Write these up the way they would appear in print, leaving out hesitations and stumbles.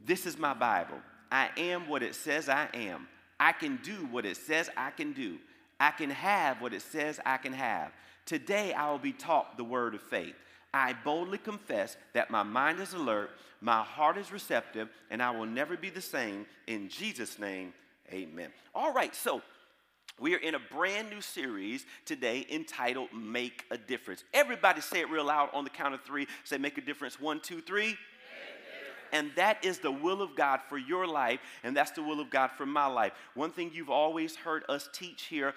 This is my Bible. I am what it says I am. I can do what it says I can do. I can have what it says I can have. Today I will be taught the word of faith. I boldly confess that my mind is alert, my heart is receptive, and I will never be the same. In Jesus' name, amen. All right, so we are in a brand new series today entitled Make a Difference. Everybody say it real loud on the count of three. Say, make a difference. 1, 2, 3. And that is the will of God for your life, and that's the will of God for my life. One thing you've always heard us teach here,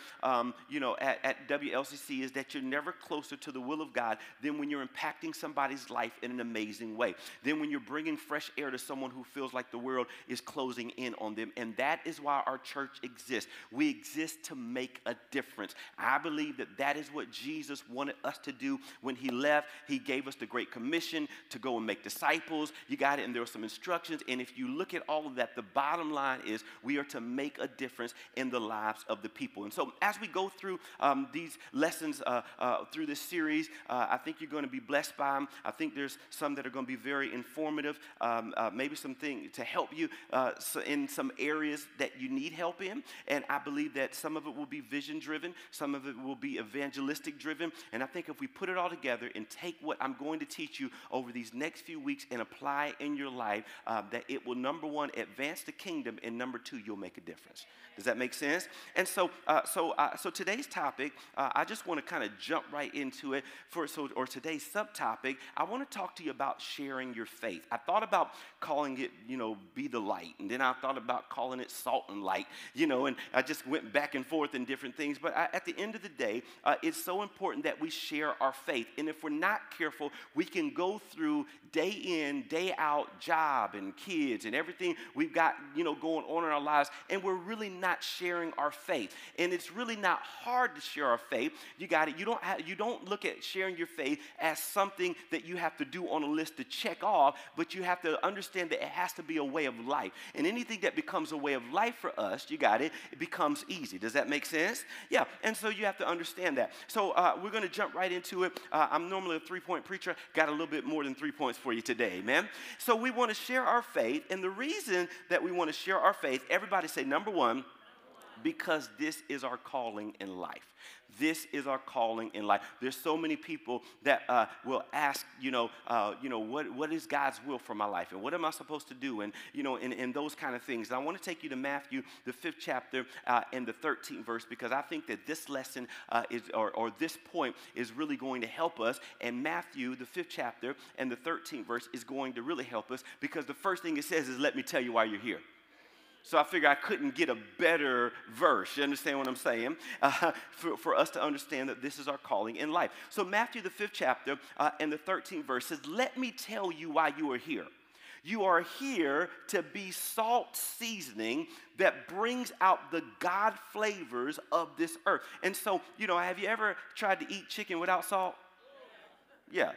at WLCC is that you're never closer to the will of God than when you're impacting somebody's life in an amazing way. Then when you're bringing fresh air to someone who feels like the world is closing in on them. And that is why our church exists. We exist to make a difference. I believe that that is what Jesus wanted us to do when he left. He gave us the Great Commission to go and make disciples. You got it, and there were some instructions, and if you look at all of that, the bottom line is we are to make a difference in the lives of the people. And so as we go through these lessons through this series, I think you're going to be blessed by them. I think there's some that are going to be very informative, maybe something to help you in some areas that you need help in, and I believe that some of it will be vision-driven, some of it will be evangelistic-driven, and I think if we put it all together and take what I'm going to teach you over these next few weeks and apply in your life, that it will, number one, advance the kingdom, and number two, you'll make a difference. Does that make sense? And so today's topic, I just want to kind of jump right into it. Or today's subtopic, I want to talk to you about sharing your faith. I thought about calling it, be the light, and then I thought about calling it salt and light, and I just went back and forth in different things. But at the end of the day, it's so important that we share our faith. And if we're not careful, we can go through day in, day out, job and kids and everything we've got, going on in our lives, and we're really not sharing our faith. And it's really not hard to share our faith. You got it. You don't look at sharing your faith as something that you have to do on a list to check off, but you have to understand that it has to be a way of life. And anything that becomes a way of life for us, you got it, it becomes easy. Does that make sense? Yeah. And so you have to understand that. So we're going to jump right into it. I'm normally a 3-point preacher. Got a little bit more than 3 points for you today, man. So we want to share our faith, and the reason that we want to share our faith, everybody say number one, because this is our calling in life. This is our calling in life. There's so many people that will ask, what is God's will for my life, and what am I supposed to do, and and those kind of things. And I want to take you to Matthew, the 5th chapter, and the 13th verse, because I think that this lesson or this point is really going to help us. And Matthew, the 5th chapter, and the 13th verse is going to really help us, because the first thing it says is, "Let me tell you why you're here." So I figure I couldn't get a better verse. You understand what I'm saying? For us to understand that this is our calling in life. So Matthew, the 5th chapter, and the 13th verse says, "Let me tell you why you are here. You are here to be salt seasoning that brings out the God flavors of this earth." And so, have you ever tried to eat chicken without salt? Yeah.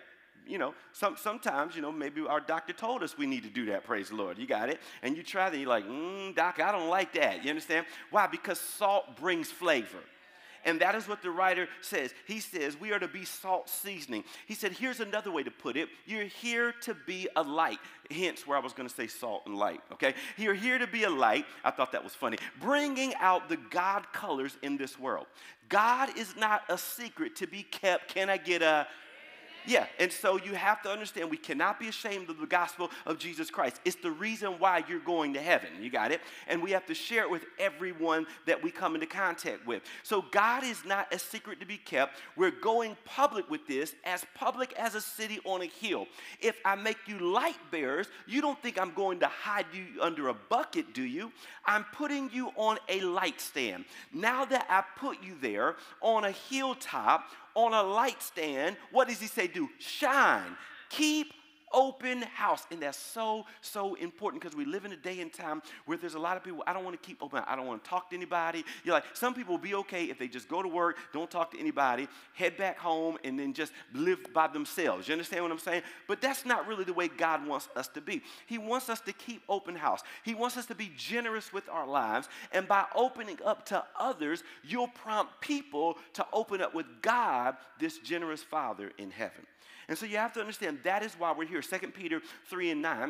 Sometimes, maybe our doctor told us we need to do that, praise the Lord. You got it? And you try that, you're like, doc, I don't like that. You understand? Why? Because salt brings flavor. And that is what the writer says. He says we are to be salt seasoning. He said, here's another way to put it. You're here to be a light. Hence where I was going to say salt and light, okay? You're here to be a light. I thought that was funny. Bringing out the God colors in this world. God is not a secret to be kept. Can I get a... Yeah, and so you have to understand we cannot be ashamed of the gospel of Jesus Christ. It's the reason why you're going to heaven. You got it? And we have to share it with everyone that we come into contact with. So God is not a secret to be kept. We're going public with this, as public as a city on a hill. If I make you light bearers, you don't think I'm going to hide you under a bucket, do you? I'm putting you on a light stand. Now that I put you there on a hilltop, on a light stand, what does he say do? Shine. Keep open house. And that's so, so important, because we live in a day and time where there's a lot of people, I don't want to keep open. I don't want to talk to anybody. You're like, some people will be okay if they just go to work, don't talk to anybody, head back home, and then just live by themselves. You understand what I'm saying? But that's not really the way God wants us to be. He wants us to keep open house. He wants us to be generous with our lives. And by opening up to others, you'll prompt people to open up with God, this generous Father in heaven. And so you have to understand that is why we're here. 2 Peter 3 and 9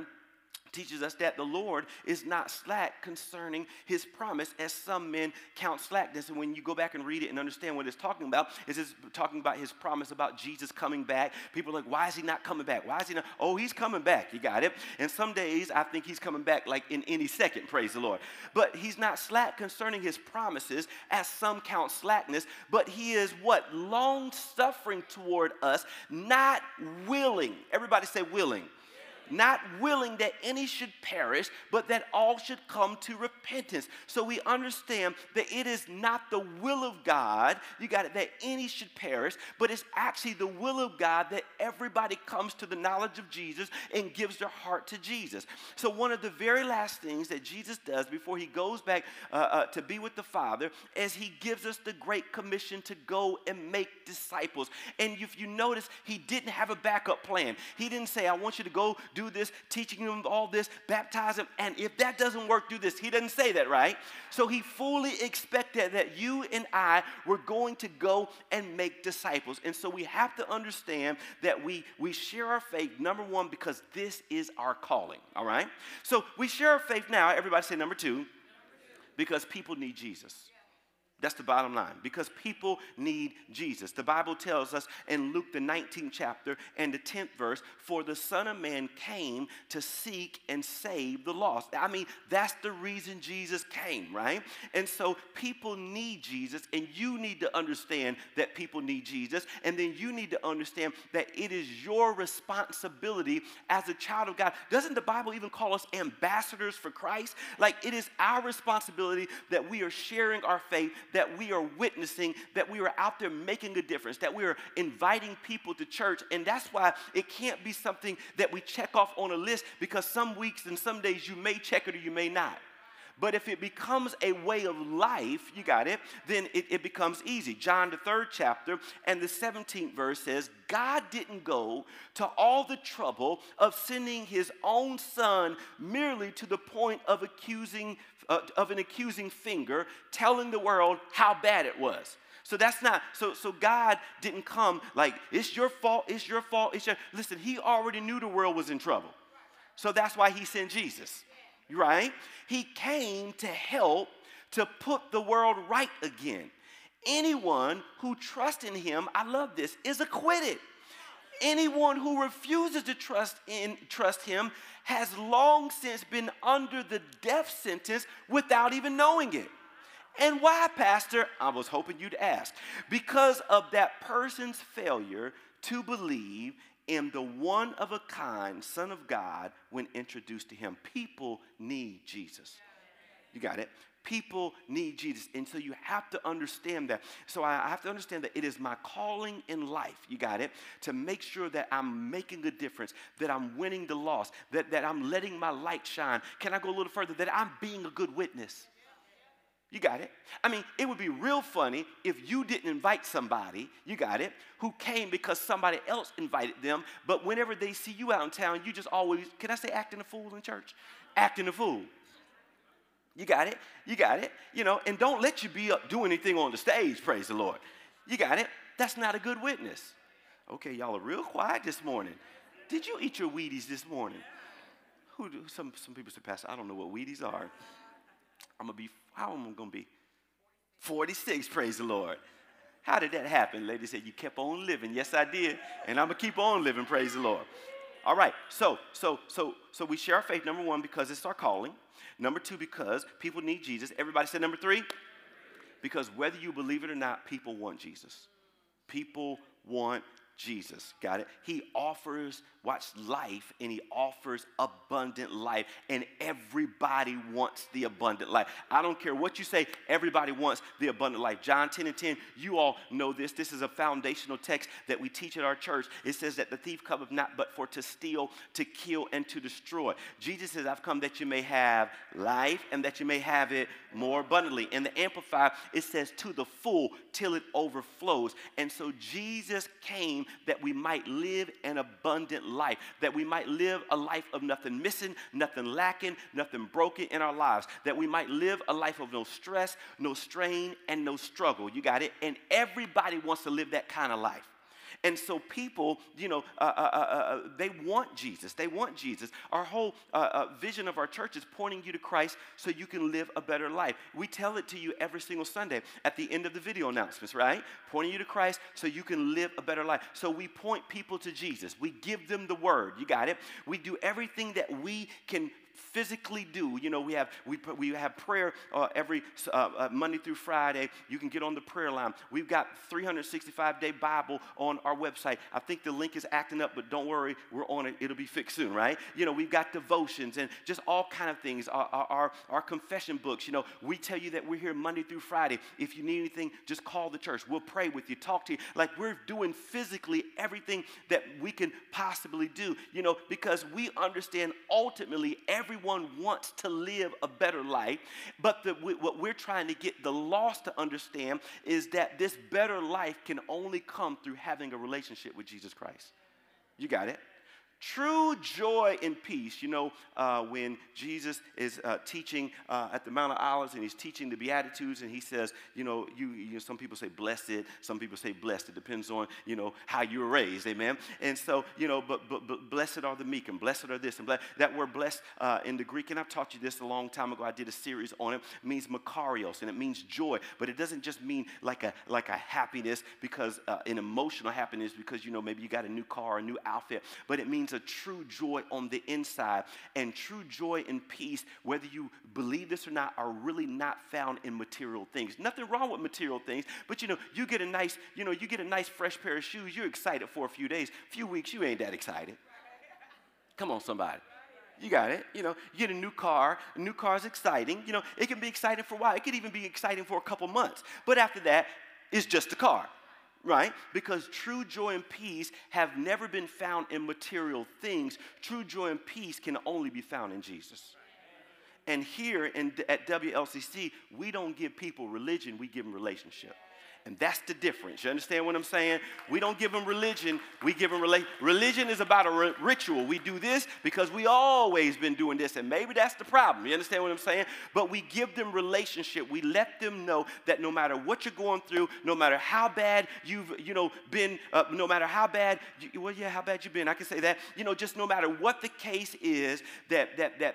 teaches us that the Lord is not slack concerning his promise, as some men count slackness. And when you go back and read it and understand what it's talking about, it's talking about his promise about Jesus coming back. People are like, why is he not coming back? Why is he not? Oh, he's coming back. You got it. And some days I think he's coming back like in any second, praise the Lord. But he's not slack concerning his promises, as some count slackness, but he is what? Long suffering toward us, not willing. Everybody say willing. Not willing that any should perish, but that all should come to repentance. So we understand that it is not the will of God, you got it, that any should perish, but it's actually the will of God that everybody comes to the knowledge of Jesus and gives their heart to Jesus. So one of the very last things that Jesus does before he goes back to be with the Father is he gives us the Great Commission to go and make disciples. And if you notice, he didn't have a backup plan. He didn't say, I want you to go do this, teaching them all this, baptize them, and if that doesn't work, do this. He doesn't say that, right? So he fully expected that you and I were going to go and make disciples. And so we have to understand that we share our faith, number one, because this is our calling, all right? So we share our faith now, everybody say number two, because people need Jesus. That's the bottom line, because people need Jesus. The Bible tells us in Luke the 19th chapter and the 10th verse, for the Son of Man came to seek and save the lost. I mean, that's the reason Jesus came, right? And so people need Jesus, and you need to understand that people need Jesus, and then you need to understand that it is your responsibility as a child of God. Doesn't the Bible even call us ambassadors for Christ? Like, it is our responsibility that we are sharing our faith, that we are witnessing, that we are out there making a difference, that we are inviting people to church. And that's why it can't be something that we check off on a list, because some weeks and some days you may check it or you may not. But if it becomes a way of life, you got it, then it becomes easy. John, the 3rd chapter and the 17th verse says, God didn't go to all the trouble of sending his own son merely to the point of an accusing finger, telling the world how bad it was. So that's not, so God didn't come like, it's your fault, it's your fault, listen, he already knew the world was in trouble. So that's why he sent Jesus. Right? He came to help to put the world right again. Anyone who trusts in him, I love this, is acquitted. Anyone who refuses to trust him has long since been under the death sentence without even knowing it. And why, Pastor? I was hoping you'd ask. Because of that person's failure to believe in the one-of-a-kind Son of God when introduced to him. People need Jesus. You got it? People need Jesus. And so you have to understand that. So I have to understand that it is my calling in life, you got it, to make sure that I'm making a difference, that I'm winning the lost, that I'm letting my light shine. Can I go a little further? That I'm being a good witness. You got it? I mean, it would be real funny if you didn't invite somebody, you got it, who came because somebody else invited them, but whenever they see you out in town, you just always, can I say acting a fool in church? Acting a fool. You got it? You got it? You know, and don't let you be up doing anything on the stage, praise the Lord. You got it? That's not a good witness. Okay, y'all are real quiet this morning. Did you eat your Wheaties this morning? Some people say, Pastor, I don't know what Wheaties are. How am I going to be? 46, praise the Lord. How did that happen? Lady said, you kept on living. Yes, I did. And I'm going to keep on living, praise the Lord. All right, so we share our faith, number one, because it's our calling. Number two, because people need Jesus. Everybody said number three? Because whether you believe it or not, people want Jesus. People want Jesus, got it? He offers, watch, life, and he offers abundant life, and everybody wants the abundant life. I don't care what you say, everybody wants the abundant life. John 10:10, you all know this. This is a foundational text that we teach at our church. It says that the thief cometh not but for to steal, to kill, and to destroy. Jesus says, I've come that you may have life and that you may have it more abundantly. In the Amplified, it says to the full till it overflows. And so Jesus came that we might live an abundant life, that we might live a life of nothing missing, nothing lacking, nothing broken in our lives, that we might live a life of no stress, no strain, and no struggle. You got it? And everybody wants to live that kind of life. And so people, they want Jesus. They want Jesus. Our whole vision of our church is pointing you to Christ so you can live a better life. We tell it to you every single Sunday at the end of the video announcements, right? Pointing you to Christ so you can live a better life. So we point people to Jesus. We give them the word. You got it? We do everything that we can physically do. We have prayer every Monday through Friday. You can get on the prayer line. We've got 365-day Bible on our website. I think the link is acting up, but don't worry, we're on it. It'll be fixed soon, right? We've got devotions and just all kind of things. Our confession books. We tell you that we're here Monday through Friday. If you need anything, just call the church. We'll pray with you, talk to you. Like we're doing physically everything that we can possibly do. Because we understand ultimately everyone wants to live a better life, but what we're trying to get the lost to understand is that this better life can only come through having a relationship with Jesus Christ. You got it? True joy and peace. When Jesus is teaching at the Mount of Olives and he's teaching the Beatitudes and he says, some people say blessed, some people say blessed. It depends on, how you were raised, amen? And so, but blessed are the meek and blessed are this and blessed. That word blessed in the Greek, and I've taught you this a long time ago. I did a series on it. It means makarios, and it means joy. But it doesn't just mean like a happiness because an emotional happiness because, maybe you got a new car, a new outfit. But it means a true joy on the inside. And true joy and peace, whether you believe this or not, are really not found in material things. Nothing wrong with material things, but you get a nice fresh pair of shoes, you're excited for a few days. Few weeks, you ain't that excited. Come on, somebody. You got it. You get a new car. A new car is exciting. It can be exciting for a while. It could even be exciting for a couple months. But after that, it's just a car. Right? Because true joy and peace have never been found in material things. True joy and peace can only be found in Jesus. And here at WLCC, we don't give people religion, we give them relationship. And that's the difference. You understand what I'm saying? We don't give them religion. We give them religion is about a ritual. We do this because we always been doing this, and maybe that's the problem. You understand what I'm saying? But we give them relationship. We let them know that no matter what you're going through, no matter how bad you've been, no matter how bad how bad you've been. I can say that. Just no matter what the case is, that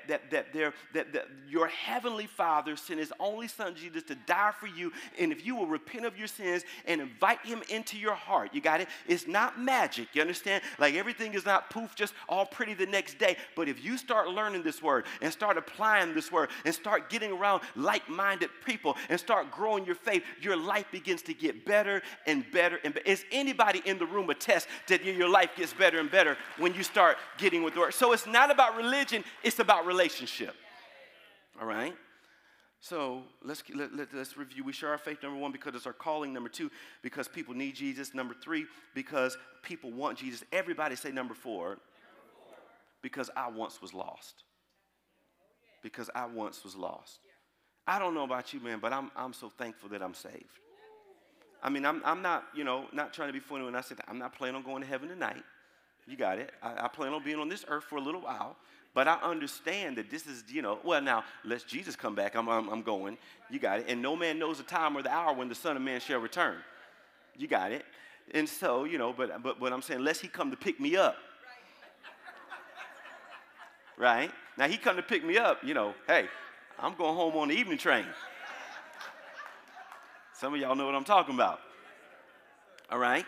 your heavenly Father sent His only Son Jesus to die for you, and if you will repent of your sins and invite Him into your heart. You got it? It's not magic. You understand? Like everything is not poof, just all pretty the next day. But if you start learning this word and start applying this word and start getting around like-minded people and start growing your faith, your life begins to get better and better and better. Is anybody in the room attest that your life gets better and better when you start getting with the word? So it's not about religion, it's about relationship. All right? So let's review. We share our faith, number one, because it's our calling. Number two, because people need Jesus. Number three, because people want Jesus. Everybody say number four. Because I once was lost. Because I once was lost. I don't know about you, man, but I'm so thankful that I'm saved. I mean, I'm not, not trying to be funny when I said I'm not planning on going to heaven tonight. You got it. I plan on being on this earth for a little while. But I understand that this is, well, now, lest Jesus come back, I'm going. You got it. And no man knows the time or the hour when the Son of Man shall return. You got it. And so, but I'm saying, lest He come to pick me up. Right? Now, He come to pick me up, hey, I'm going home on the evening train. Some of y'all know what I'm talking about. All right?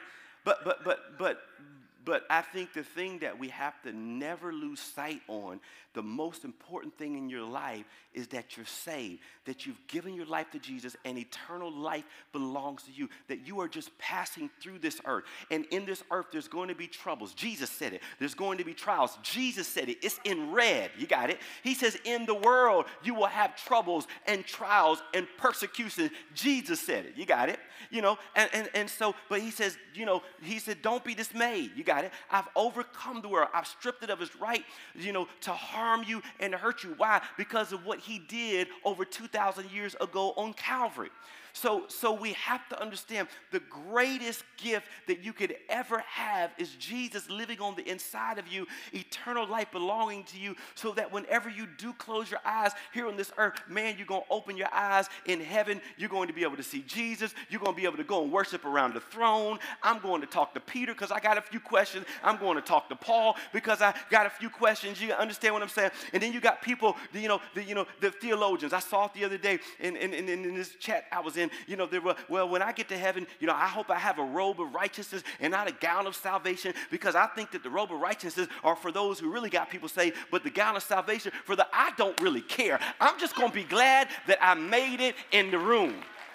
But I think the thing that we have to never lose sight on, the most important thing in your life is that you're saved, that you've given your life to Jesus, and eternal life belongs to you, that you are just passing through this earth. And in this earth, there's going to be troubles. Jesus said it. There's going to be trials. Jesus said it. It's in red. You got it? He says, in the world, you will have troubles and trials and persecution. Jesus said it. You got it? And so, but He says, He said, don't be dismayed. You got got it. I've overcome the world. I've stripped it of its right, to harm you and to hurt you. Why? Because of what he did over 2,000 years ago on Calvary. So we have to understand the greatest gift that you could ever have is Jesus living on the inside of you, eternal life belonging to you, so that whenever you do close your eyes here on this earth, man, you're going to open your eyes in heaven. You're going to be able to see Jesus. You're going to be able to go and worship around the throne. I'm going to talk to Peter because I got a few questions. I'm going to talk to Paul because I got a few questions. You understand what I'm saying? And then you got people, the theologians. I saw it the other day in this chat I was in. They were, well, when I get to heaven, I hope I have a robe of righteousness and not a gown of salvation, because I think that the robe of righteousness are for those who really got people saved, but the gown of salvation for the I don't really care. I'm just going to be glad that I made it in the room.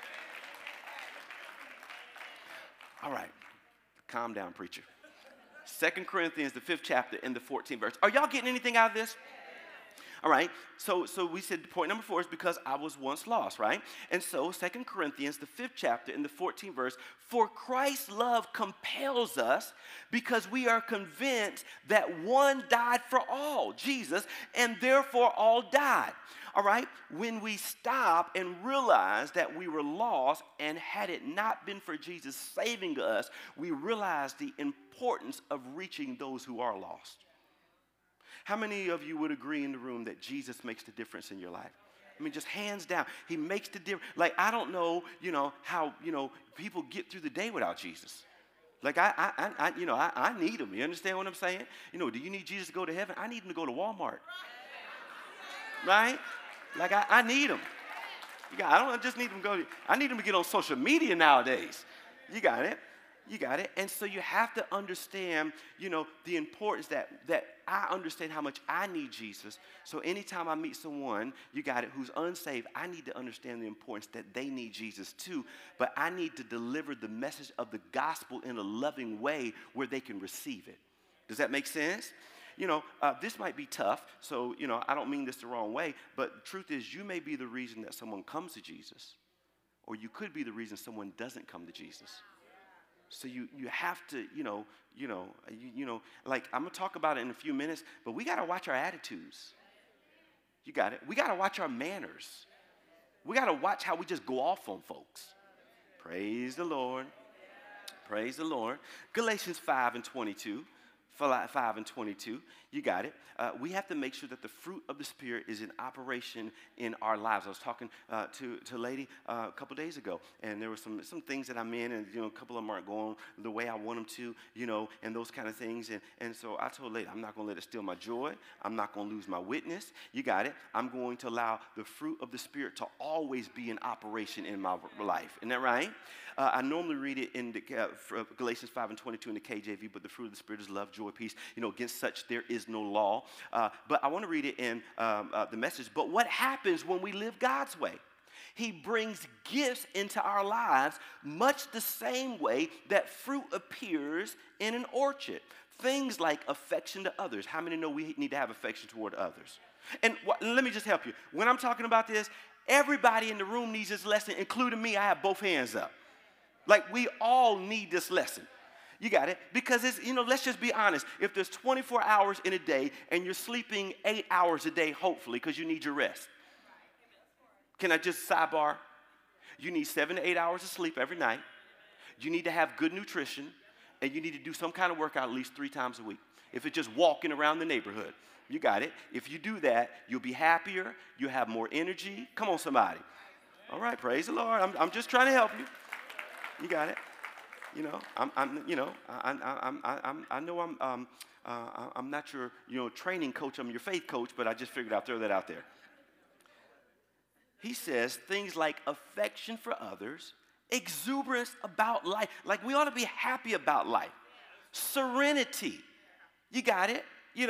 All right. Calm down, preacher. 2 Corinthians, the 5th chapter, and the 14th verse. Are y'all getting anything out of this? All right, so we said point number 4 is because I was once lost, right? And so 2 Corinthians, the 5th chapter, in the 14th verse, for Christ's love compels us because we are convinced that one died for all, Jesus, and therefore all died. All right, when we stop and realize that we were lost, and had it not been for Jesus saving us, we realize the importance of reaching those who are lost. How many of you would agree in the room that Jesus makes the difference in your life? I mean, just hands down. He makes the difference. Like, I don't know, how, people get through the day without Jesus. Like, I need him. You understand what I'm saying? Do you need Jesus to go to heaven? I need him to go to Walmart. Right? Like, I need him. I don't just need him to go. I need him to get on social media nowadays. You got it. You got it. And so you have to understand, the importance that I understand how much I need Jesus. So anytime I meet someone, you got it, who's unsaved, I need to understand the importance that they need Jesus too. But I need to deliver the message of the gospel in a loving way where they can receive it. Does that make sense? This might be tough, so, I don't mean this the wrong way, but the truth is you may be the reason that someone comes to Jesus, or you could be the reason someone doesn't come to Jesus. So you have to, like, I'm going to talk about it in a few minutes, but we got to watch our attitudes. You got it. We got to watch our manners. We got to watch how we just go off on folks. Praise the Lord. Praise the Lord. Galatians 5 and 22. 5 and 22, you got it. We have to make sure that the fruit of the Spirit is in operation in our lives. I was talking to a lady a couple days ago, and there were some things that I'm in, and a couple of them aren't going the way I want them to, and those kind of things. And so I told the lady, I'm not going to let it steal my joy. I'm not going to lose my witness. You got it. I'm going to allow the fruit of the Spirit to always be in operation in my life. Isn't that right? I normally read it in Galatians 5 and 22 in the KJV, but the fruit of the Spirit is love, joy, peace. Against such there is no law. But I want to read it in the Message. But what happens when we live God's way? He brings gifts into our lives much the same way that fruit appears in an orchard. Things like affection to others. How many know we need to have affection toward others? And let me just help you. When I'm talking about this, everybody in the room needs this lesson, including me. I have both hands up. Like, we all need this lesson. You got it? Because it's, let's just be honest. If there's 24 hours in a day and you're sleeping 8 hours a day, hopefully, because you need your rest. Can I just sidebar? You need 7 to 8 hours of sleep every night. You need to have good nutrition. And you need to do some kind of workout at least 3 times a week. If it's just walking around the neighborhood. You got it? If you do that, you'll be happier. You'll have more energy. Come on, somebody. All right, praise the Lord. I'm just trying to help you. You got it. I know I'm not your training coach. I'm your faith coach, but I just figured I'd throw that out there. He says things like affection for others, exuberance about life. Like, we ought to be happy about life. Serenity. You got it? Here's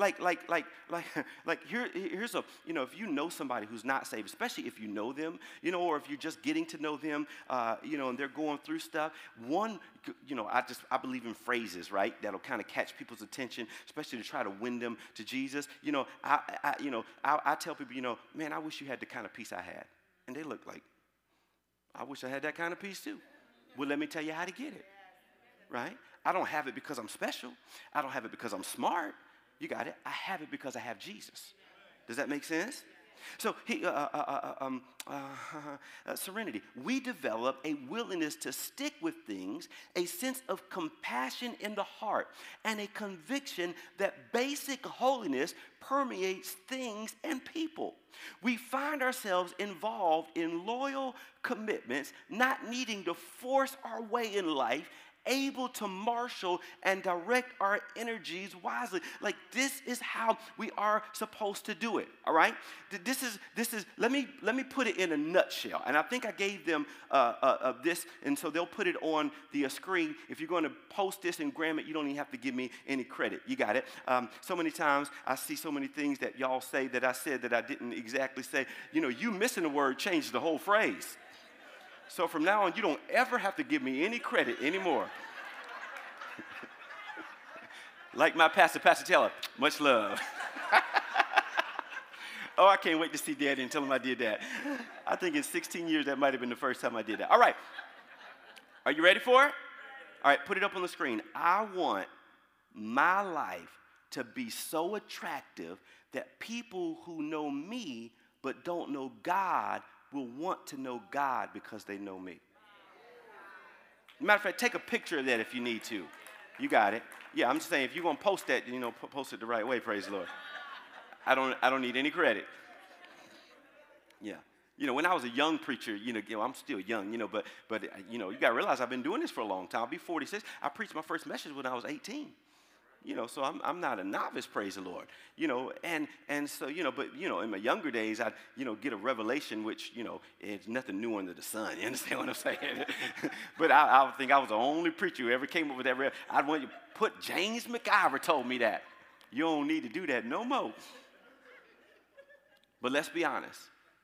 a, if you know somebody who's not saved, especially if you know them, or if you're just getting to know them, and they're going through stuff. One, I believe in phrases, right, that'll kind of catch people's attention, especially to try to win them to Jesus. I tell people, man, I wish you had the kind of peace I had. And they look like, I wish I had that kind of peace too. Well, let me tell you how to get it, right? I don't have it because I'm special. I don't have it because I'm smart. You got it. I have it because I have Jesus. Does that make sense? So, serenity. We develop a willingness to stick with things, a sense of compassion in the heart, and a conviction that basic holiness permeates things and people. We find ourselves involved in loyal commitments, not needing to force our way in life, able to marshal and direct our energies wisely. Like, this is how we are supposed to do it, all right? This is let me put it in a nutshell. And I think I gave them this, and so they'll put it on the screen. If you're going to post this and gram it, you don't even have to give me any credit. You got it? So many times I see so many things that y'all say that I said that I didn't exactly say. You missing a word changes the whole phrase. So from now on, you don't ever have to give me any credit anymore. Like my pastor Teller, much love. Oh, I can't wait to see Daddy and tell him I did that. I think in 16 years, that might have been the first time I did that. All right. Are you ready for it? All right, put it up on the screen. I want my life to be so attractive that people who know me but don't know God will want to know God because they know me. Matter of fact, take a picture of that if you need to. You got it. Yeah, I'm just saying, if you're going to post that, post it the right way, praise the Lord. I don't need any credit. Yeah. When I was a young preacher, I'm still young, but you got to realize I've been doing this for a long time. I'll be 46. I preached my first message when I was 18. So I'm not a novice, praise the Lord. And so, but, in my younger days, I'd, get a revelation, which, it's nothing new under the sun. You understand what I'm saying? But I think I was the only preacher who ever came up with that. I'd want you to put James McIver told me that. You don't need to do that no more. But let's be honest.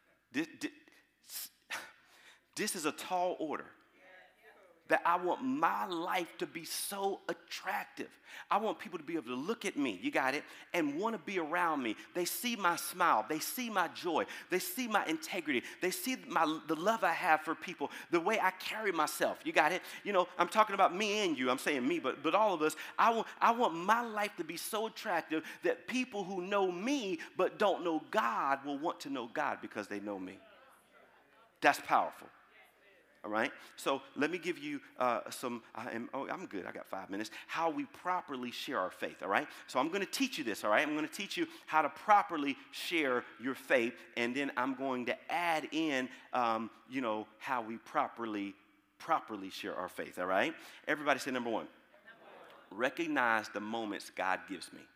This is a tall order. That I want my life to be so attractive. I want people to be able to look at me, you got it, and want to be around me. They see my smile. They see my joy. They see my integrity. They see the love I have for people, the way I carry myself, you got it? I'm talking about me and you. I'm saying me, but all of us. I want my life to be so attractive that people who know me but don't know God will want to know God because they know me. That's powerful. All right, so let me give you I'm good, I got 5 minutes, how we properly share our faith, all right? So I'm going to teach you this, all right? I'm going to teach you how to properly share your faith, and then I'm going to add in, how we properly share our faith, all right? Everybody say number one. Recognize the moments God gives me.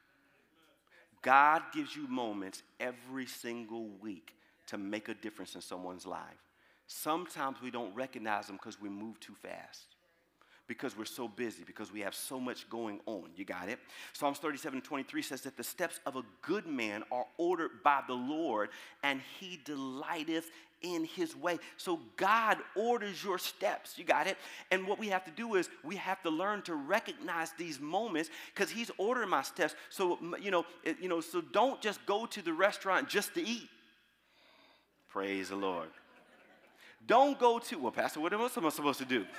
God gives you moments every single week to make a difference in someone's life. Sometimes we don't recognize them because we move too fast, because we're so busy, because we have so much going on. You got it? Psalms 37:23 says that the steps of a good man are ordered by the Lord, and he delighteth in his way. So God orders your steps. You got it? And what we have to do is we have to learn to recognize these moments because he's ordering my steps. So, so don't just go to the restaurant just to eat. Praise the Lord. Don't go to, well, Pastor, what else am I supposed to do?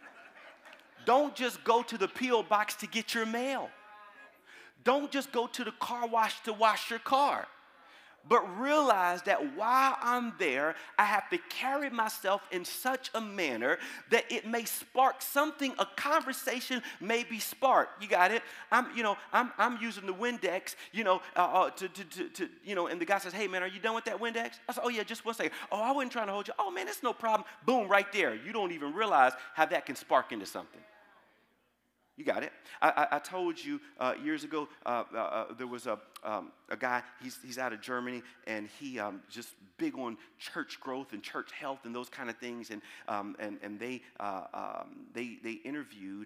Don't just go to the P.O. box to get your mail. Don't just go to the car wash to wash your car. But realize that while I'm there, I have to carry myself in such a manner that it may spark something, a conversation may be sparked. You got it? I'm using the Windex, and the guy says, hey, man, are you done with that Windex? I said, oh, yeah, just one second. Oh, I wasn't trying to hold you. Oh, man, it's no problem. Boom, right there. You don't even realize how that can spark into something. You got it. I told you years ago there was a guy. He's out of Germany, and he just big on church growth and church health and those kind of things. And they interviewed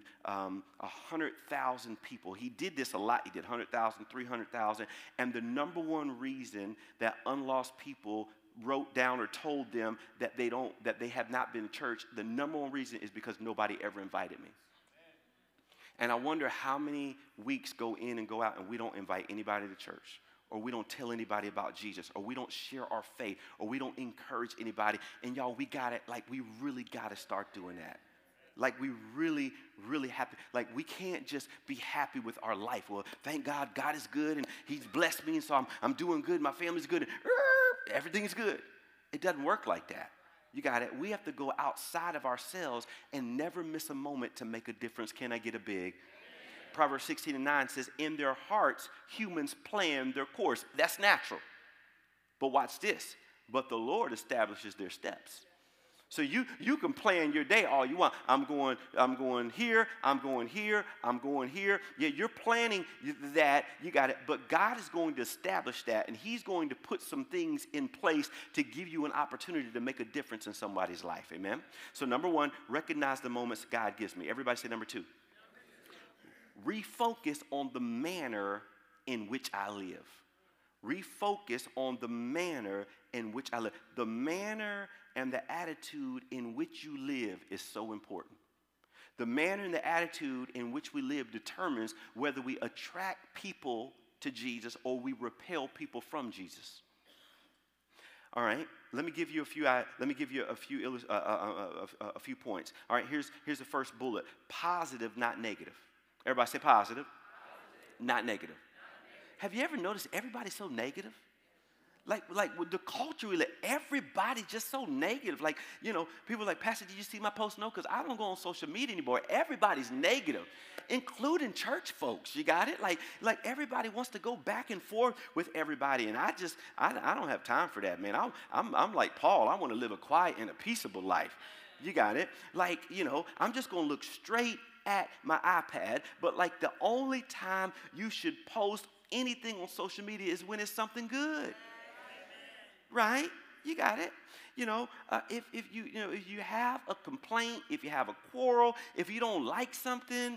100,000 people. He did this a lot. He did 100,000, 300,000. And the number one reason that unlost people wrote down or told them that they have not been to church, the number one reason is because nobody ever invited me. And I wonder how many weeks go in and go out and we don't invite anybody to church, or we don't tell anybody about Jesus, or we don't share our faith, or we don't encourage anybody. And y'all, we really got to start doing that. Like we really, really happy. Like we can't just be happy with our life. Well, thank God, God is good and he's blessed me and so I'm doing good, my family's good, and everything's good. It doesn't work like that. You got it. We have to go outside of ourselves and never miss a moment to make a difference. Can I get a big? Proverbs 16:9 says, in their hearts, humans plan their course. That's natural. But watch this. But the Lord establishes their steps. So you can plan your day all you want. I'm going here, I'm going here, I'm going here. Yeah, you're planning that, you got it. But God is going to establish that, and he's going to put some things in place to give you an opportunity to make a difference in somebody's life. Amen? So number one, recognize the moments God gives me. Everybody say number two. Refocus on the manner in which I live. Refocus on the manner in which I live. The manner and the attitude in which you live is so important. The manner and the attitude in which we live determines whether we attract people to Jesus or we repel people from Jesus. All right, let me give you a few points. All right, here's the first bullet: positive, not negative. Everybody say positive. Not negative. Have you ever noticed everybody's so negative? Like with the culture, everybody's just so negative. Like, people are like, Pastor, did you see my post? No, because I don't go on social media anymore. Everybody's negative, including church folks. You got it? Like everybody wants to go back and forth with everybody. And I don't have time for that, man. I'm like Paul. I want to live a quiet and a peaceable life. You got it? Like, I'm just going to look straight at my iPad. But like the only time you should post anything on social media is when it's something good. Right? You got it. If you have a complaint, if you have a quarrel, if you don't like something,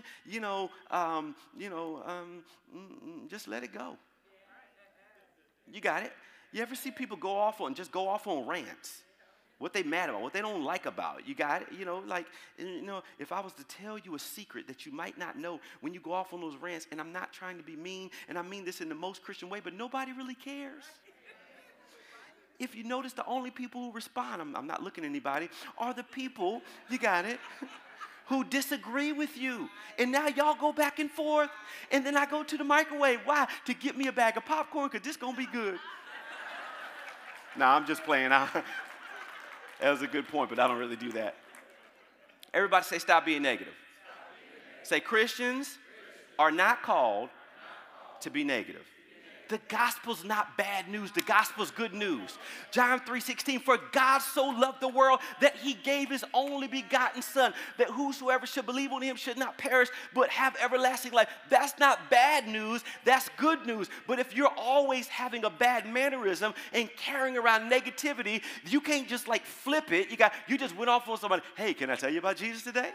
just let it go. You got it. You ever see people go off on rants? What they mad about, what they don't like about. You got it? If I was to tell you a secret that you might not know when you go off on those rants, and I'm not trying to be mean, and I mean this in the most Christian way, but nobody really cares. If you notice, the only people who respond, I'm not looking at anybody, are the people, you got it, who disagree with you. And now y'all go back and forth, and then I go to the microwave. Why? To get me a bag of popcorn, because this going to be good. Nah, I'm just playing. That was a good point, but I don't really do that. Everybody say, stop being negative. Say, Christians are not called to be negative. The gospel's not bad news. The gospel's good news. John 3:16, for God so loved the world that he gave his only begotten son, that whosoever should believe on him should not perish, but have everlasting life. That's not bad news. That's good news. But if you're always having a bad mannerism and carrying around negativity, you can't just like flip it. You just went off on somebody. Hey, can I tell you about Jesus today?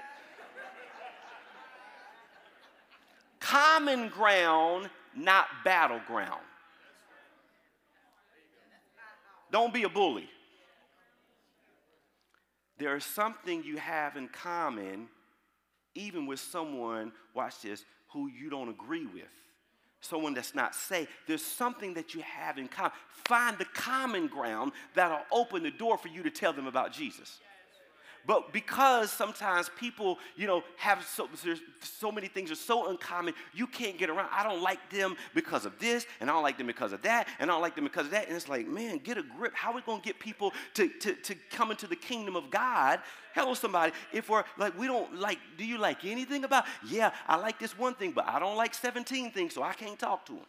Common ground, not battleground. Don't be a bully. There is something you have in common, even with someone, watch this, who you don't agree with. Someone that's not saved. There's something that you have in common. Find the common ground that'll open the door for you to tell them about Jesus. But because sometimes people, have there's so many things are so uncommon, you can't get around. I don't like them because of this, and I don't like them because of that, and I don't like them because of that. And it's like, man, get a grip. How are we going to get people to come into the kingdom of God? Hello, somebody. If we're like, we don't like, do you like anything about? Yeah, I like this one thing, but I don't like 17 things, so I can't talk to them.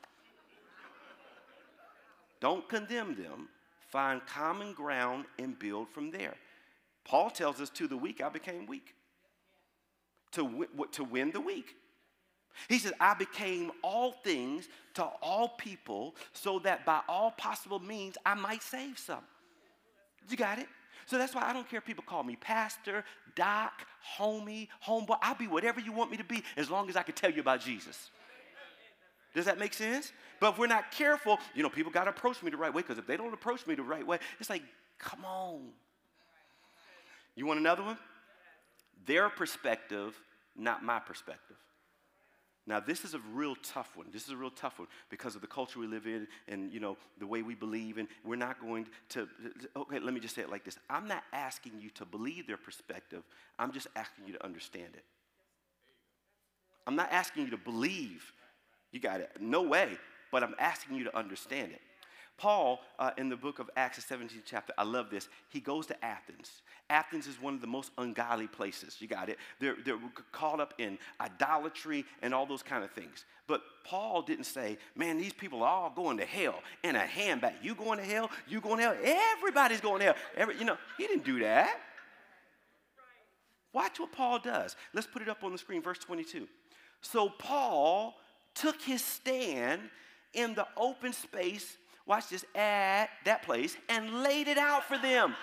Don't condemn them. Find common ground and build from there. Paul tells us, to the weak, I became weak. To win the weak. He says, I became all things to all people so that by all possible means I might save some. You got it? So that's why I don't care if people call me pastor, doc, homie, homeboy. I'll be whatever you want me to be as long as I can tell you about Jesus. Does that make sense? But if we're not careful, people got to approach me the right way, because if they don't approach me the right way, it's like, come on. You want another one? Their perspective, not my perspective. Now, this is a real tough one. This is a real tough one because of the culture we live in and, the way we believe. And we're not going to, okay, let me just say it like this. I'm not asking you to believe their perspective. I'm just asking you to understand it. I'm not asking you to believe. You got it. No way. But I'm asking you to understand it. Paul, in the book of Acts, the 17th chapter, I love this. He goes to Athens. Athens is one of the most ungodly places. You got it. They're caught up in idolatry and all those kind of things. But Paul didn't say, man, these people are all going to hell in a handbag. You going to hell? You going to hell? Everybody's going to hell. He didn't do that. Watch what Paul does. Let's put it up on the screen, verse 22. So Paul took his stand in the open space, watch this, at that place, and laid it out for them.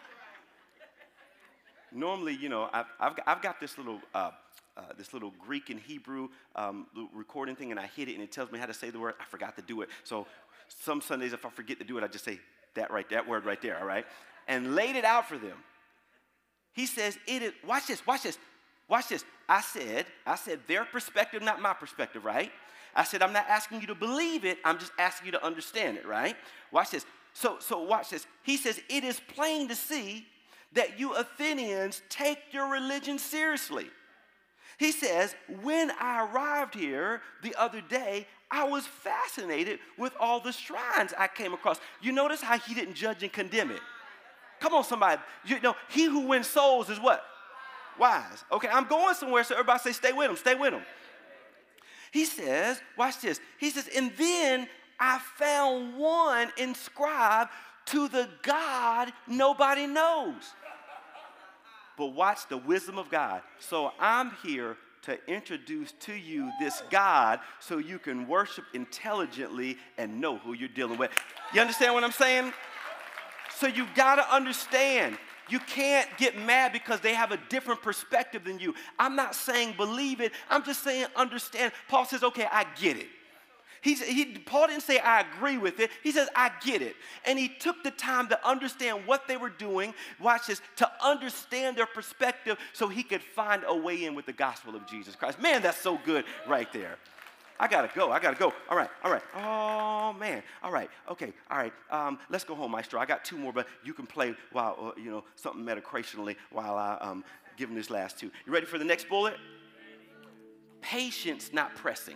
Normally, I've got this little Greek and Hebrew recording thing, and I hit it, and it tells me how to say the word. I forgot to do it. So some Sundays, if I forget to do it, I just say that word right there, all right? And laid it out for them. He says, watch this. I said their perspective, not my perspective, right? I said, I'm not asking you to believe it. I'm just asking you to understand it, right? Watch this. So watch this. He says, it is plain to see that you Athenians take your religion seriously. He says, when I arrived here the other day, I was fascinated with all the shrines I came across. You notice how he didn't judge and condemn it? Come on, somebody. He who wins souls is what? Wise. Okay, I'm going somewhere, so everybody say, stay with him, stay with him. He says, watch this. He says, and then I found one inscribed to the God nobody knows. But watch the wisdom of God. So I'm here to introduce to you this God so you can worship intelligently and know who you're dealing with. You understand what I'm saying? So you got to understand. You can't get mad because they have a different perspective than you. I'm not saying believe it. I'm just saying understand. Paul says, okay, I get it. Paul didn't say I agree with it. He says, I get it. And he took the time to understand what they were doing, watch this, to understand their perspective so he could find a way in with the gospel of Jesus Christ. Man, that's so good right there. I gotta go. All right. Oh, man. All right. Okay. All right. Let's go home, Maestro. I got two more, but you can play while, something metacrationally while I give them this last two. You ready for the next bullet? Patience, not pressing.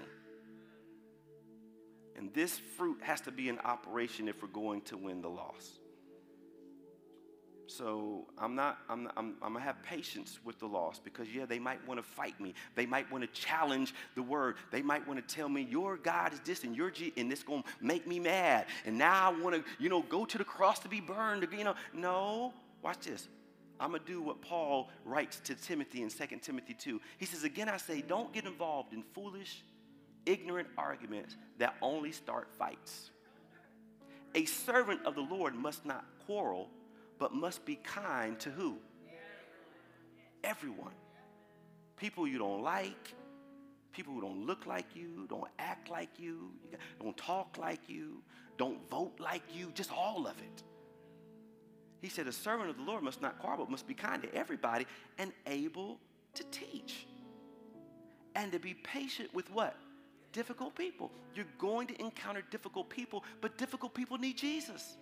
And this fruit has to be in operation if we're going to win the loss. So I'm gonna have patience with the lost because they might want to fight me. They might want to challenge the word. They might want to tell me your God is this and your and it's gonna make me mad. And now I want to, go to the cross to be burned. No, watch this. I'm gonna do what Paul writes to Timothy in 2 Timothy 2. He says, again, I say, don't get involved in foolish, ignorant arguments that only start fights. A servant of the Lord must not quarrel, but must be kind to who? Everyone. People you don't like, people who don't look like you, don't act like you, don't talk like you, don't vote like you, just all of it. He said, a servant of the Lord must not quarrel, but must be kind to everybody and able to teach. And to be patient with what? Difficult people. You're going to encounter difficult people, but difficult people need Jesus.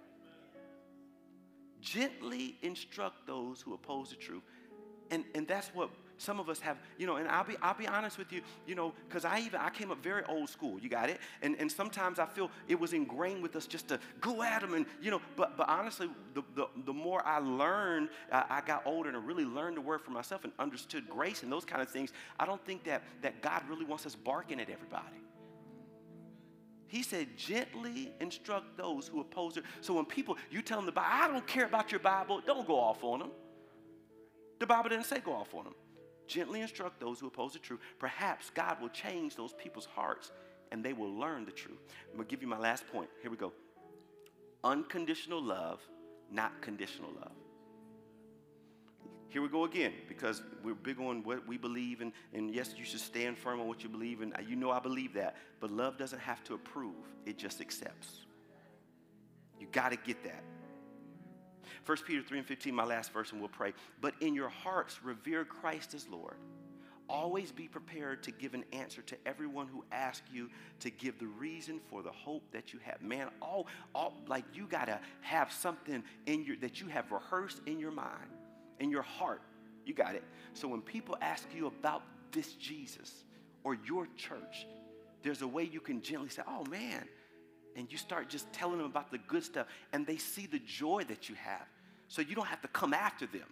Gently instruct those who oppose the truth. And that's what some of us have, and I'll be honest with you, because I came up very old school, you got it? And sometimes I feel it was ingrained with us just to go at them and, but honestly, the more I learned, I got older and I really learned the word for myself and understood grace and those kind of things. I don't think that God really wants us barking at everybody. He said, gently instruct those who oppose it. So when you tell them the Bible, I don't care about your Bible, don't go off on them. The Bible didn't say go off on them. Gently instruct those who oppose the truth. Perhaps God will change those people's hearts and they will learn the truth. I'm going to give you my last point. Here we go. Unconditional love, not conditional love. Here we go again, because we're big on what we believe, and yes, you should stand firm on what you believe, and I believe that, but love doesn't have to approve, it just accepts. You got to get that. 1 Peter 3:15, my last verse, and we'll pray. But in your hearts, revere Christ as Lord. Always be prepared to give an answer to everyone who asks you to give the reason for the hope that you have. Man, all like you got to have something that you have rehearsed in your mind, in your heart. You got it. So when people ask you about this Jesus or your church, there's a way you can gently say, oh man, and you start just telling them about the good stuff, and they see the joy that you have. So you don't have to come after them.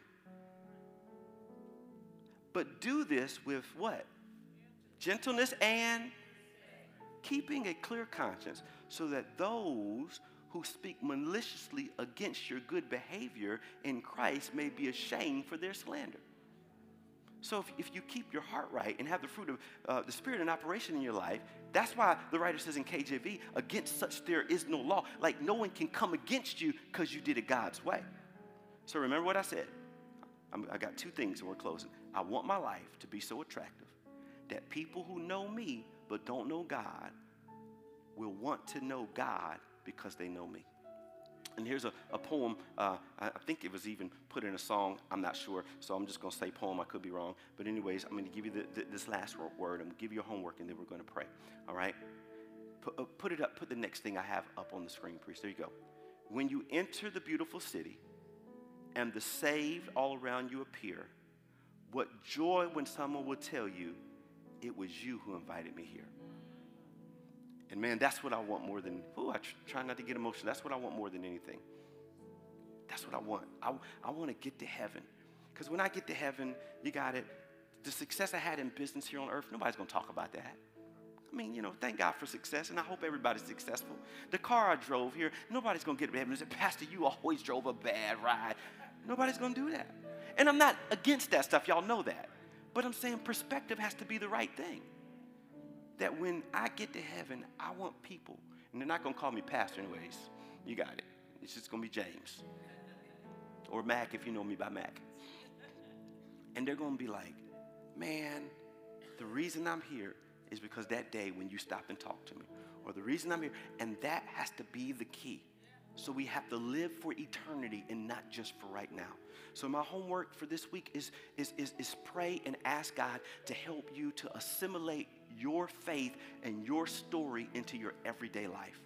But do this with what? Gentleness and keeping a clear conscience, so that those who speak maliciously against your good behavior in Christ may be ashamed for their slander. So if you keep your heart right and have the fruit of the Spirit in operation in your life, that's why the writer says in KJV, against such there is no law. Like no one can come against you because you did it God's way. So remember what I said. I got two things and we're closing. I want my life to be so attractive that people who know me but don't know God will want to know God because they know me. And here's a poem. I think it was even put in a song. I'm not sure, so I'm just going to say poem. I could be wrong. But anyways, I'm going to give you this last word. I'm going to give you homework, and then we're going to pray. All right? Put it up. Put the next thing I have up on the screen, priest. There you go. When you enter the beautiful city and the saved all around you appear, what joy when someone will tell you, it was you who invited me here. And man, that's what I want more than, I try not to get emotional. That's what I want more than anything. That's what I want. I want to get to heaven. Because when I get to heaven, you got it. The success I had in business here on earth, nobody's going to talk about that. I mean, thank God for success, and I hope everybody's successful. The car I drove here, nobody's going to get to heaven and say, Pastor, you always drove a bad ride. Nobody's going to do that. And I'm not against that stuff. Y'all know that. But I'm saying perspective has to be the right thing. That when I get to heaven, I want people, and they're not going to call me pastor anyways. You got it. It's just going to be James. Or Mac if you know me by Mac. And they're going to be like, man, the reason I'm here is because that day when you stopped and talked to me. Or the reason I'm here. And that has to be the key. So we have to live for eternity and not just for right now. So my homework for this week is pray and ask God to help you to assimilate your faith and your story into your everyday life.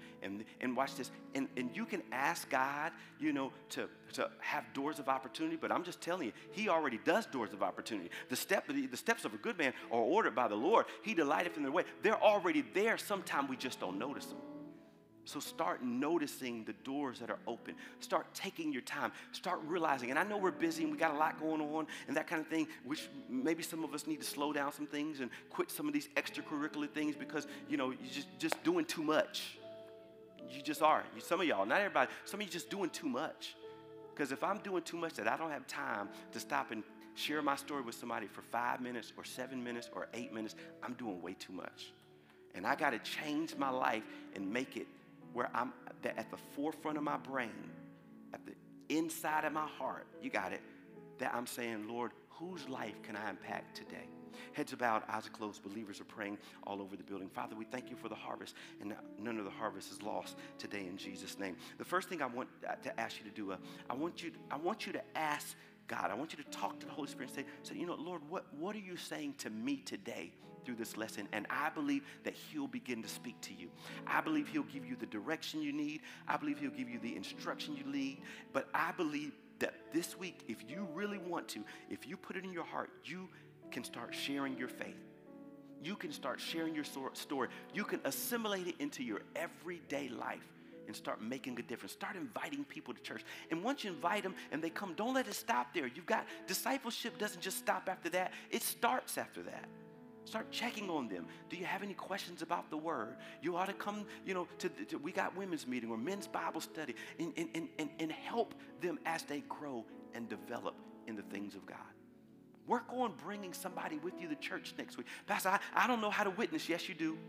And watch this. And you can ask God, to have doors of opportunity, but I'm just telling you, he already does doors of opportunity. The steps of a good man are ordered by the Lord. He delighteth in their way. They're already there. Sometimes we just don't notice them. So start noticing the doors that are open. Start taking your time. Start realizing, and I know we're busy and we got a lot going on and that kind of thing, which maybe some of us need to slow down some things and quit some of these extracurricular things because, you're just doing too much. You just are. Some of y'all, not everybody, some of you just doing too much. Because if I'm doing too much that I don't have time to stop and share my story with somebody for 5 minutes or 7 minutes or 8 minutes, I'm doing way too much. And I got to change my life and make it where I'm at the forefront of my brain, at the inside of my heart, you got it, that I'm saying, Lord, whose life can I impact today? Heads are bowed, eyes are closed, believers are praying all over the building. Father, we thank you for the harvest, and none of the harvest is lost today in Jesus' name. The first thing I want to ask you to do, I want you to ask God, I want you to talk to the Holy Spirit and say, Lord, what are you saying to me today through this lesson? And I believe that he'll begin to speak to you. I believe he'll give you the direction you need. I believe he'll give you the instruction you need. But I believe that this week, if you really want to, if you put it in your heart, you can start sharing your faith. You can start sharing your story. You can assimilate it into your everyday life and start making a difference. Start inviting people to church. And once you invite them and they come, don't let it stop there. Discipleship doesn't just stop after that. It starts after that. Start checking on them. Do you have any questions about the word? You ought to come, we got women's meeting or men's Bible study and help them as they grow and develop in the things of God. Work on bringing somebody with you to church next week. Pastor, I don't know how to witness. Yes, you do.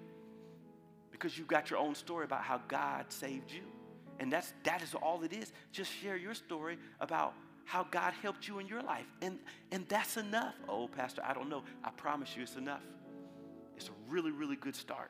Because you've got your own story about how God saved you. And that is all it is. Just share your story about how God helped you in your life. And that's enough. Oh, Pastor, I don't know. I promise you it's enough. It's a really, really good start.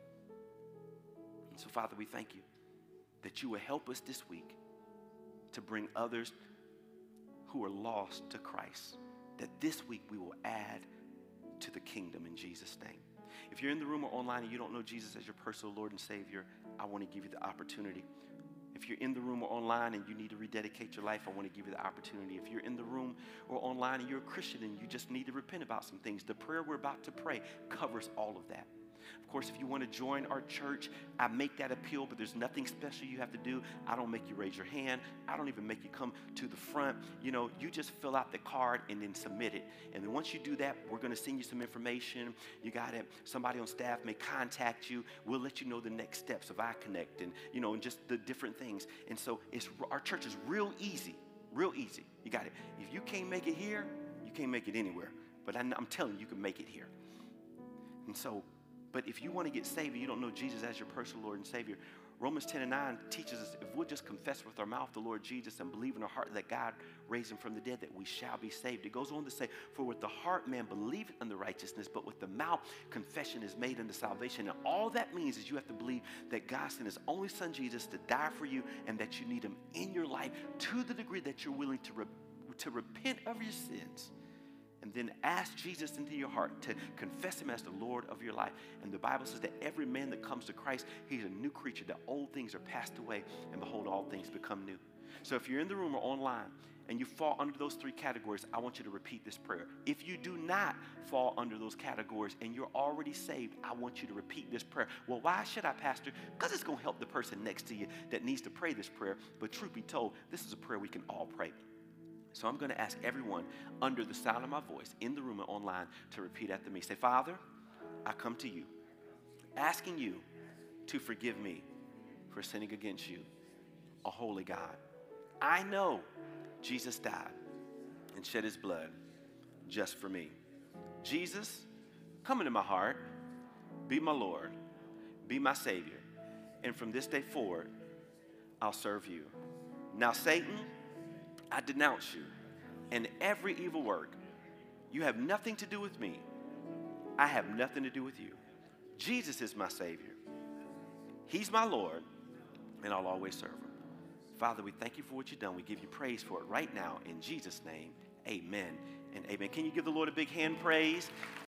And so, Father, we thank you that you will help us this week to bring others who are lost to Christ. That this week we will add to the kingdom in Jesus' name. If you're in the room or online and you don't know Jesus as your personal Lord and Savior, I want to give you the opportunity. If you're in the room or online and you need to rededicate your life, I want to give you the opportunity. If you're in the room or online and you're a Christian and you just need to repent about some things, the prayer we're about to pray covers all of that. Of course, if you want to join our church, I make that appeal, but there's nothing special you have to do. I don't make you raise your hand. I don't even make you come to the front. You just fill out the card and then submit it. And then once you do that, we're going to send you some information. You got it. Somebody on staff may contact you. We'll let you know the next steps of iConnect and, and just the different things. And so our church is real easy, real easy. You got it. If you can't make it here, you can't make it anywhere. But I'm telling you, you can make it here. And so, but if you want to get saved and you don't know Jesus as your personal Lord and Savior, Romans 10:9 teaches us if we'll just confess with our mouth the Lord Jesus and believe in our heart that God raised him from the dead, that we shall be saved. It goes on to say, for with the heart man believeth unto righteousness, but with the mouth confession is made unto salvation. And all that means is you have to believe that God sent his only son Jesus to die for you and that you need him in your life to the degree that you're willing to repent of your sins. And then ask Jesus into your heart to confess him as the Lord of your life. And the Bible says that every man that comes to Christ, he's a new creature. The old things are passed away, and behold, all things become new. So if you're in the room or online and you fall under those three categories, I want you to repeat this prayer. If you do not fall under those categories and you're already saved, I want you to repeat this prayer. Well, why should I, Pastor? Because it's going to help the person next to you that needs to pray this prayer. But truth be told, this is a prayer we can all pray. So I'm going to ask everyone under the sound of my voice, in the room and online, to repeat after me. Say, Father, I come to you, asking you to forgive me for sinning against you, a holy God. I know Jesus died and shed his blood just for me. Jesus, come into my heart, be my Lord, be my Savior, and from this day forward, I'll serve you. Now, Satan, I denounce you and every evil work. You have nothing to do with me. I have nothing to do with you. Jesus is my Savior. He's my Lord, and I'll always serve him. Father, we thank you for what you've done. We give you praise for it right now. In Jesus' name, amen and amen. Can you give the Lord a big hand praise?